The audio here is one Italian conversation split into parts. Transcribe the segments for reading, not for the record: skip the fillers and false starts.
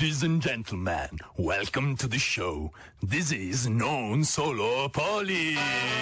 Ladies and gentlemen, welcome to the show. This is Non Solo Poli.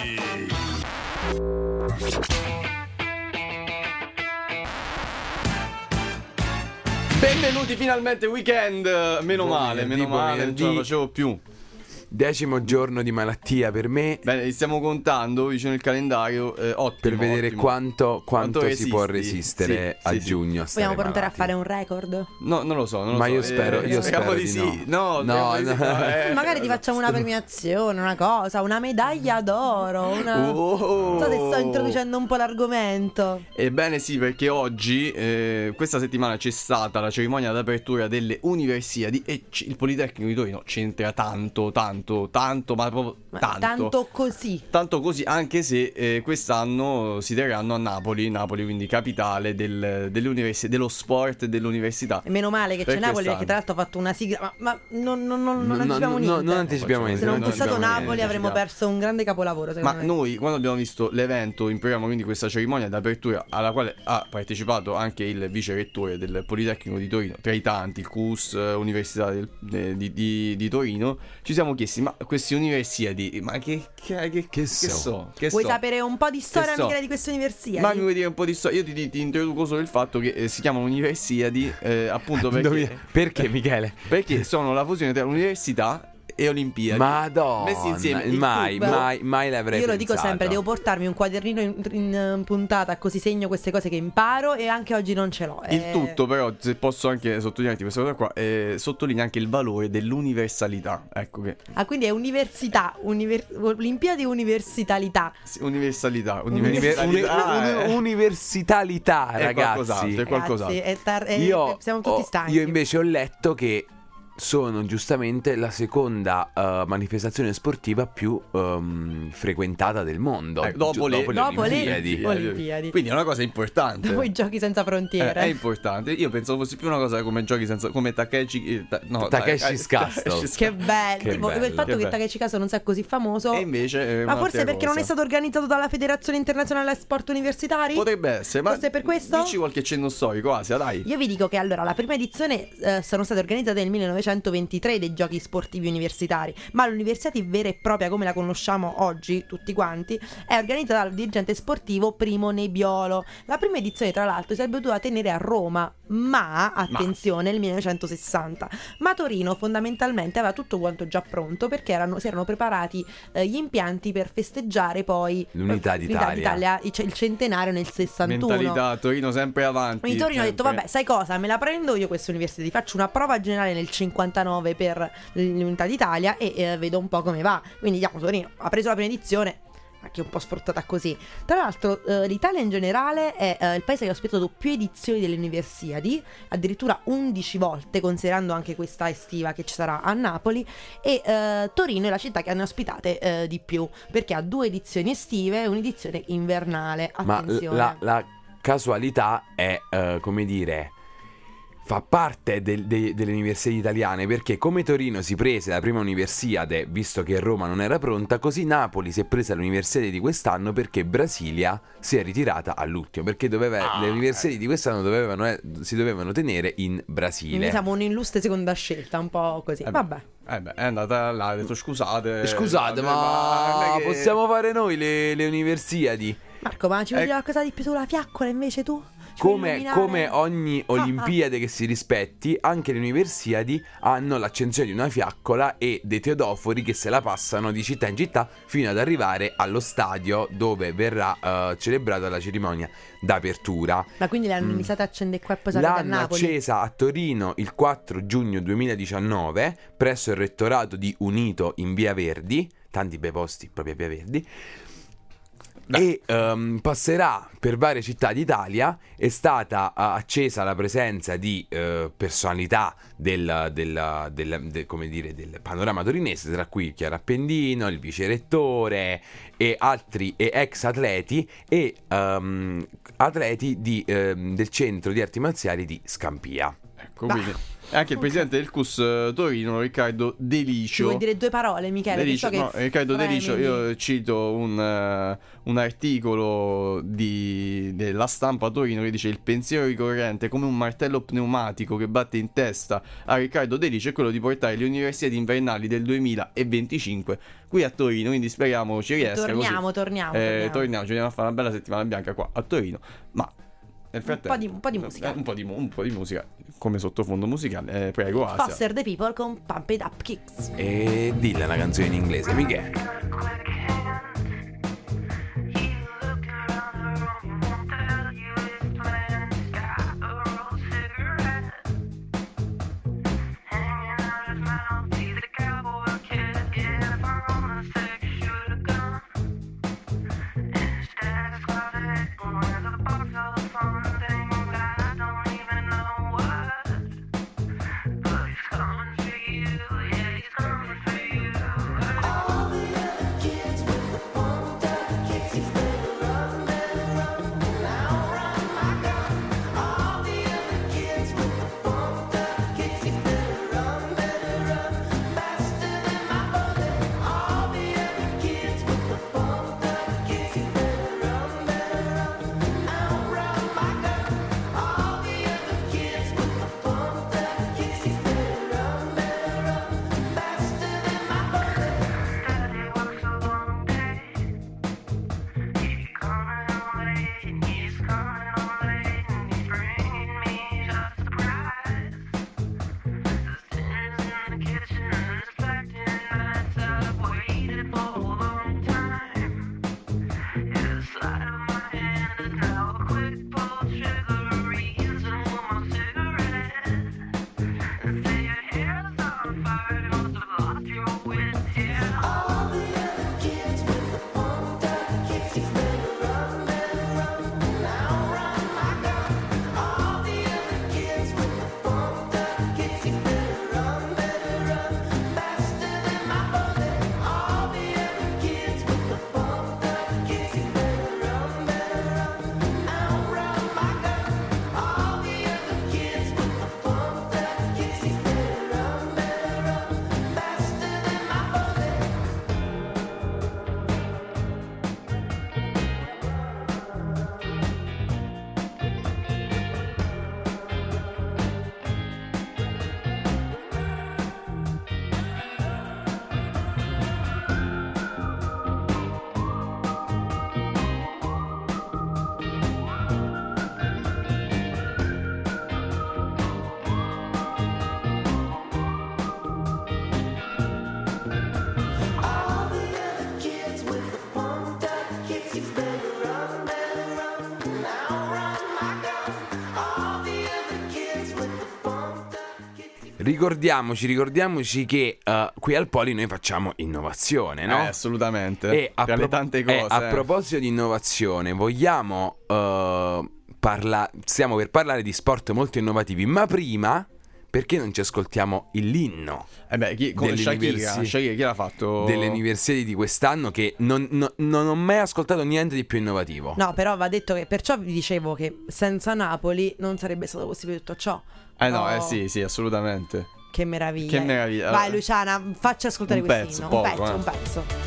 Benvenuti finalmente weekend. Meno male, non ce la facevo più. 10° giorno di malattia per me. Bene, li stiamo contando vicino il calendario. Ottimo. Per vedere ottimo. quanto si può resisti. resistere Sì, a sì, giugno. Vogliamo provare a fare un record? No, non lo so. Ma io spero speriamo di sì. No. Magari ti facciamo una premiazione, una cosa, una medaglia d'oro. Non so se sto introducendo un po' l'argomento. Ebbene sì, perché oggi, questa settimana c'è stata la cerimonia d'apertura delle Universiadi e il Politecnico di Torino c'entra tanto, ma proprio tanto così, anche se quest'anno si terranno a Napoli, quindi capitale delle università, dello sport e dell'università. E meno male che c'è Napoli, perché tra l'altro ha fatto una sigla, ma non anticipiamo niente. Non anticipiamo niente. Se non fosse stato Napoli niente, avremmo perso un grande capolavoro, Ma me. noi, quando abbiamo visto l'evento in programma, quindi questa cerimonia d'apertura alla quale ha partecipato anche il vice rettore del Politecnico di Torino, tra i tanti, il CUS, Università di Torino, ci siamo chiesti: ma queste universiadi, ma che so? Vuoi sapere un po' di storia, Michele, di queste universiadi? Ma mi vuoi dire un po' di storia? Io ti introduco solo il fatto che si chiamano universiadi, appunto perché Michele? Perché sono la fusione tra università e Olimpiadi. Madonna, messi insieme. mai l'avrei Io lo dico pensato. sempre, devo portarmi un quadernino in puntata, così segno queste cose che imparo, e anche oggi non ce l'ho. Il tutto, però, se posso anche sottolinearti questa cosa qua, sottolinea anche il valore dell'universalità. Ecco che. Ah, quindi è università, Olimpiadi, universalità. Sì, universalità. Università, ragazzi. È qualcos'altro. Siamo tutti stanchi. Io invece ho letto che sono giustamente la seconda manifestazione sportiva più frequentata del mondo, dopo le Olimpiadi. Quindi è una cosa importante. Dopo i giochi senza frontiere. È importante. Io pensavo fosse più una cosa come giochi senza, come Takeshi's Castle. Che bello. Che Tipo bello. il fatto che Takeshi Castle non sia così famoso. E invece ma forse perché non è stato organizzato dalla Federazione Internazionale Sport Universitari? Potrebbe essere. Ma forse per questo? Dici qualche cenno storico, Asia, dai. Io vi dico che allora la prima edizione sono state organizzate nel 1923 dei giochi sportivi universitari, ma l'università vera e propria come la conosciamo oggi tutti quanti è organizzata dal dirigente sportivo Primo Nebiolo. La prima edizione, tra l'altro, si sarebbe dovuta tenere a Roma, ma attenzione, nel 1960. Ma Torino fondamentalmente aveva tutto quanto già pronto, perché si erano preparati gli impianti per festeggiare poi l'unità d'Italia, cioè il centenario nel 61. Mentalità, Torino sempre avanti. Quindi Torino sempre. ha detto: vabbè, sai cosa, me la prendo io questa università, faccio una prova generale nel 59 per l'unità d'Italia e vedo un po' come va. Quindi Torino ha preso la prima edizione, anche un po' sfruttata così. Tra l'altro l'Italia in generale è il paese che ha ospitato più edizioni delle Universiadi, addirittura 11 volte, considerando anche questa estiva che ci sarà a Napoli, e Torino è la città che ne ha ospitate di più, perché ha 2 edizioni estive e un'edizione invernale. Attenzione. Ma la casualità è come dire, fa parte delle università italiane, perché come Torino si prese la prima Universiade visto che Roma non era pronta, così Napoli si è presa l'Universiade di quest'anno perché Brasilia si è ritirata all'ultimo, perché le Universiadi di quest'anno si dovevano tenere in Brasile. Quindi siamo un'illustre seconda scelta, un po' così. Vabbè. È andata là, ha detto scusate, ma possiamo fare noi le Universiadi? Marco, ma ci vuoi dire qualcosa di più sulla fiaccola invece tu? Come ogni Olimpiade che si rispetti, anche le Universiadi hanno l'accensione di una fiaccola e dei teodofori che se la passano di città in città fino ad arrivare allo stadio dove verrà celebrata la cerimonia d'apertura. Ma quindi l'hanno iniziata a accendere qua e poi a Napoli? L'hanno accesa a Torino il 4 giugno 2019 presso il rettorato di Unito in Via Verdi, tanti bei posti proprio a Via Verdi. E passerà per varie città d'Italia. È stata accesa la presenza di personalità del panorama torinese, tra cui Chiara Appendino, il vice rettore e altri ex atleti e atleti del centro di arti marziali di Scampia. ecco, quindi anche il presidente del CUS Torino, Riccardo Delicio. Vuoi dire due parole, Michele? Delicio, no, Riccardo Delicio, io cito un articolo della Stampa Torino che dice: il pensiero ricorrente come un martello pneumatico che batte in testa a Riccardo Delicio è quello di portare le Universiadi invernali del 2025 qui a Torino, quindi speriamo ci riesca. Torniamo, ci andiamo a fare una bella settimana bianca qua a Torino, ma nel frattempo un po' di musica. Un po' di musica come sottofondo musicale, prego Asia. Foster the People con Pump It Up Kicks. E dilla una canzone in inglese, Michele. Ricordiamoci che qui al Poli noi facciamo innovazione, no? Assolutamente. E tra le tante cose. A proposito di innovazione, vogliamo stiamo per parlare di sport molto innovativi, ma prima, perché non ci ascoltiamo l'inno? Con Shakira, chi l'ha fatto? Delle Universiadi di quest'anno, che non ho mai ascoltato niente di più innovativo. No, però va detto che, perciò vi dicevo che senza Napoli non sarebbe stato possibile tutto ciò. Sì, assolutamente. Che meraviglia. Vai Luciana, facci ascoltare quest'inno. Un pezzo.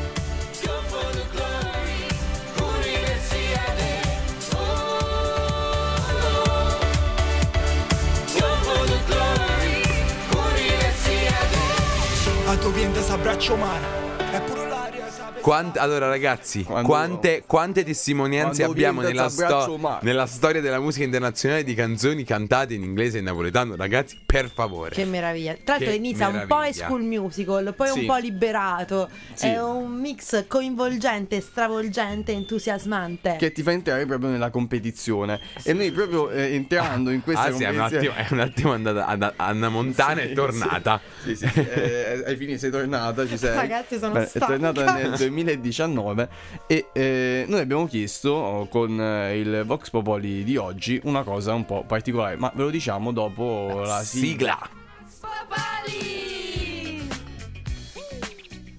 A tu viento s'abbraccio mare. Allora ragazzi, quante testimonianze abbiamo nella storia della musica internazionale di canzoni cantate in inglese e in napoletano, ragazzi, per favore. Che meraviglia. Tra l'altro inizia un po' School Musical, poi un po' Liberato. È un mix coinvolgente, stravolgente, entusiasmante, che ti fa entrare proprio nella competizione. E noi proprio entrando in questa competizione è un attimo andata a Anna Montana e tornata. Sì. Ai fini sei tornata, ci sei. Ragazzi, sono stanca. È tornata nel 2019 e noi abbiamo chiesto con il Vox Popoli di oggi una cosa un po' particolare, ma ve lo diciamo dopo la sigla.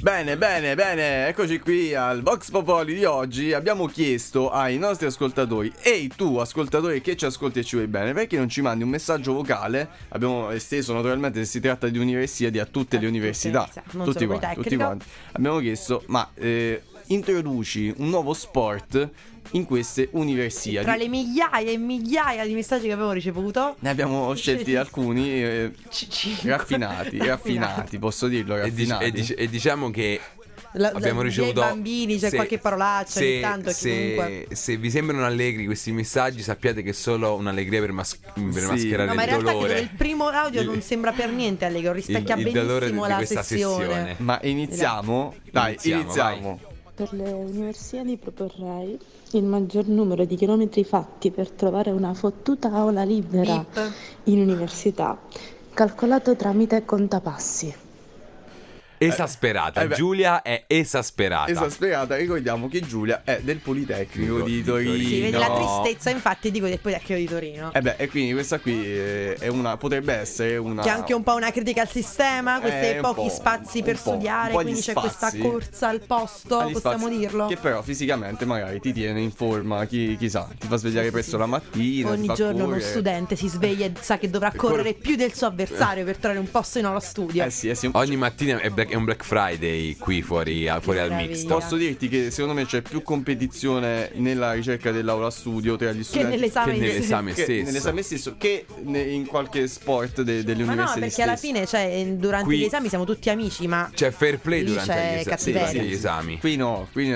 Bene, eccoci qui al Vox Popoli di oggi. Abbiamo chiesto ai nostri ascoltatori: ehi tu ascoltatore che ci ascolti e ci vuoi bene, perché non ci mandi un messaggio vocale? Abbiamo esteso naturalmente, se si tratta di universiadi, a tutte le università, tutti quanti. Abbiamo chiesto: ma introduci un nuovo sport in queste universiadi. Tra le migliaia e migliaia di messaggi che abbiamo ricevuto, ne abbiamo scelti alcuni raffinati, posso dirlo, raffinati. E diciamo che abbiamo ricevuto dei bambini, c'è qualche parolaccia ogni tanto, comunque... se vi sembrano allegri questi messaggi, sappiate che è solo un'allegria per mascherare il dolore. Ma in realtà il primo audio non sembra per niente allegro, rispecchia benissimo la sessione. Ma iniziamo? Dai, iniziamo. Per le universiadi proporrei il maggior numero di chilometri fatti per trovare una fottuta aula libera in università, calcolato tramite contapassi. Esasperata, Giulia è esasperata. Ricordiamo che Giulia è del Politecnico di Torino. Si vede la tristezza infatti del Politecnico di Torino. E quindi questa qui è potrebbe essere una... Che è anche un po' una critica al sistema, questi pochi spazi per studiare, quindi c'è questa corsa al posto, possiamo dirlo. Che però fisicamente magari ti tiene in forma, chissà, ti fa svegliare presto la mattina. Ogni giorno uno studente si sveglia e sa che dovrà correre più del suo avversario per trovare un posto in aula studio. Sì. Ogni mattina è un Black Friday qui fuori al mix. Posso dirti che secondo me c'è più competizione nella ricerca dell'aula studio tra gli studenti nell'esame stesso che in qualche sport delle università. Ma no, perché alla fine durante gli esami siamo tutti amici, ma c'è fair play durante gli esami. Qui non qui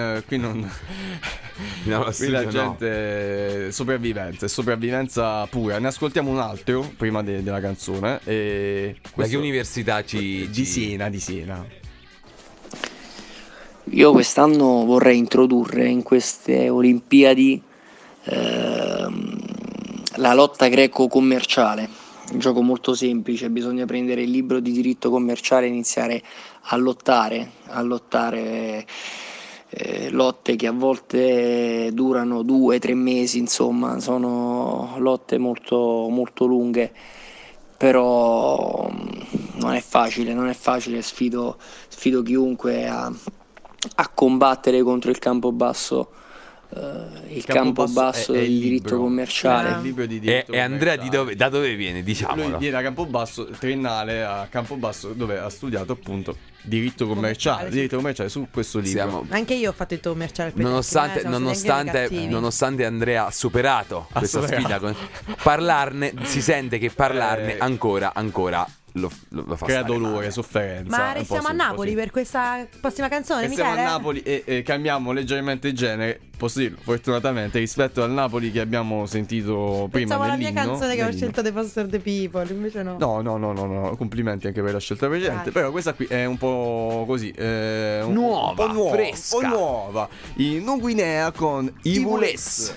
la gente sopravvivenza pura. Ne ascoltiamo un altro prima della canzone. Da che università di Siena. Io quest'anno vorrei introdurre in queste Olimpiadi la lotta greco-commerciale, un gioco molto semplice, bisogna prendere il libro di diritto commerciale e iniziare a lottare lotte che a volte durano 2-3 mesi, insomma sono lotte molto, molto lunghe, però non è facile, sfido chiunque a combattere contro il campo basso. Il campo basso del diritto commerciale. È il libro di diritto e Andrea da dove viene? Diciamolo. Lui viene a Campobasso, triennale a Campobasso, dove ha studiato appunto diritto commerciale su questo libro. Anche io ho fatto il commerciale. Nonostante Andrea ha superato questa sfida, parlarne si sente che parlarne ancora lo fa crea dolore, sofferenza. Ma restiamo a Napoli per questa prossima canzone, Michele? Siamo a Napoli e cambiamo leggermente genere, posso dirlo, fortunatamente, rispetto al Napoli che abbiamo sentito prima. Pensavo alla mia canzone che ho scelto The Foster the People, invece no. No, complimenti anche per la scelta precedente. Però questa qui è un po' così, nuova, fresca, un po' nuova. In Guinea con Ivules.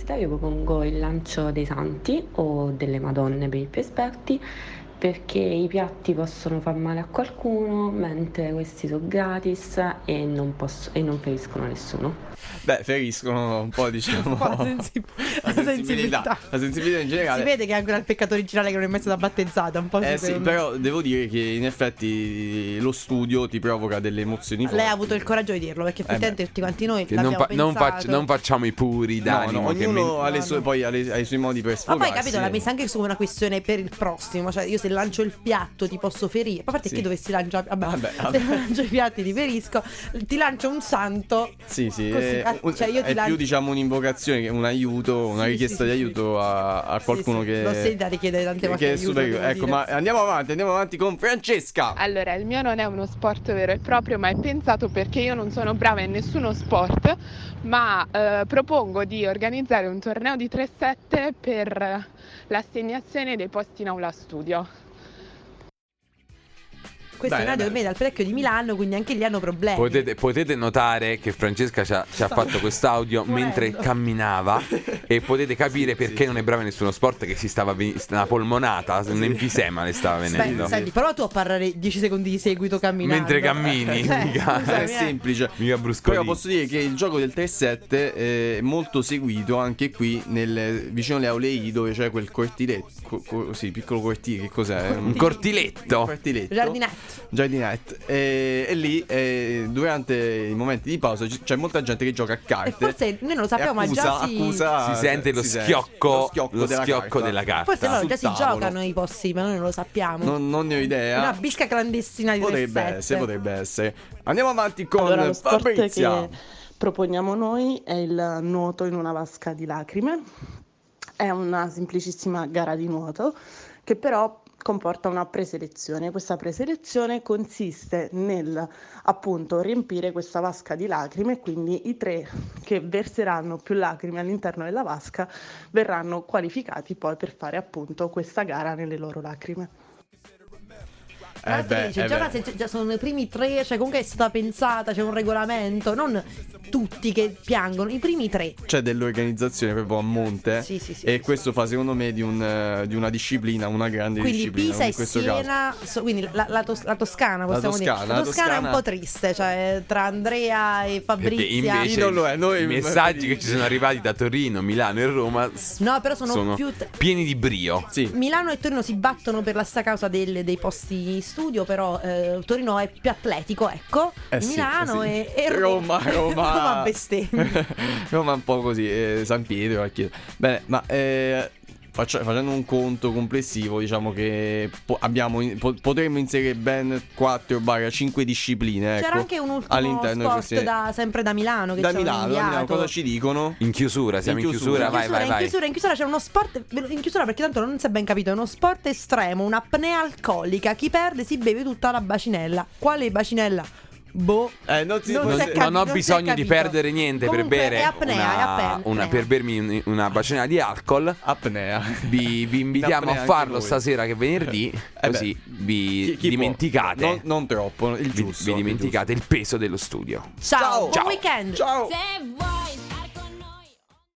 università io propongo il lancio dei santi o delle madonne per i più esperti, perché i piatti possono far male a qualcuno, mentre questi sono gratis e non feriscono nessuno. Beh, feriscono un po', diciamo, la sensibilità. La sensibilità in generale. Si vede che è ancora il peccato originale che non è mai stata battezzata, un po'. Sì, però devo dire che in effetti lo studio ti provoca delle emozioni forti. Lei ha avuto il coraggio di dirlo, perché effettivamente tutti quanti noi l'abbiamo pensato. Non facciamo i puri d'animo. Ognuno ha i suoi modi per sfogarsi. Ma poi capito, l'ha messa anche come una questione per il prossimo. Cioè io se lancio il piatto ti posso ferire. A parte che dovessi lanciare, vabbè. Se lancio i piatti ti ferisco. Ti lancio un santo. Sì, così, cioè io è più diciamo un'invocazione che un aiuto, una richiesta di aiuto a qualcuno che l'ho sentita richiedere tante volte che è superiore. Ecco, ma andiamo avanti con Francesca. Allora, il mio non è uno sport vero e proprio, ma è pensato perché io non sono brava in nessuno sport, ma propongo di organizzare un torneo di 3-7 per l'assegnazione dei posti in aula studio. Questo è nato ormai dal Parecchio di Milano, quindi anche lì hanno problemi. Potete notare che Francesca ci ha fatto quest'audio mentre camminava e potete capire perché non è brava in nessuno sport, che si stava una polmonata, un enfisema le stava venendo. Senti, prova tu a parlare 10 secondi di seguito camminando. Mentre cammini, è semplice. Mica bruscolino. Però posso dire che il gioco del 3-7 è molto seguito anche qui vicino alle aule I, dove c'è quel cortiletto, sì, piccolo cortile, che cos'è? Un cortiletto. Giardinette. E lì durante i momenti di pausa c'è molta gente che gioca a carte. E forse noi non lo sappiamo, ma già si sente lo schiocco della carta. Forse loro già si giocano i posti, ma noi non lo sappiamo. Non ne ho idea. Una bisca clandestina di potrebbe essere. Andiamo avanti con lo sport Fabrizia. che proponiamo noi è il nuoto in una vasca di lacrime. È una semplicissima gara di nuoto che però comporta una preselezione. Questa preselezione consiste nel appunto riempire questa vasca di lacrime, quindi i 3 che verseranno più lacrime all'interno della vasca verranno qualificati poi per fare appunto questa gara nelle loro lacrime. Già sono i primi 3, cioè comunque è stata pensata, c'è un regolamento, non tutti che piangono, i primi 3. C'è dell'organizzazione proprio a monte. Sì, e questo fa secondo me di una disciplina, una grande quindi disciplina. Quindi Pisa e Siena, quindi la Toscana possiamo dire. La Toscana è un po' triste, cioè tra Andrea e Fabrizia. Invece non lo è. I messaggi che ci sono arrivati da Torino, Milano e Roma però sono più pieni di brio. Sì. Milano e Torino si battono per la sta causa dei posti studio, però Torino è più atletico, ecco. Milano e Roma bestemmia. Roma un po' così, San Pietro, bene, ma facendo un conto complessivo, diciamo che potremmo inserire ben 4-5 discipline. C'era anche un ultimo sport sempre da Milano che da Milano, cosa ci dicono? In chiusura, siamo in chiusura. Vai. In chiusura c'è uno sport, in chiusura perché tanto non si è ben capito, è uno sport estremo, un'apnea alcolica. Chi perde si beve tutta la bacinella. Quale bacinella? Non ho bisogno di perdere niente. Comunque, per bere è apnea. per bermi una bacinella di alcol. Apnea. Vi invitiamo a farlo stasera, che è venerdì. Così vi dimenticate. Non troppo, il giusto. Vi dimenticate il peso dello studio. Ciao. Buon weekend. Ciao.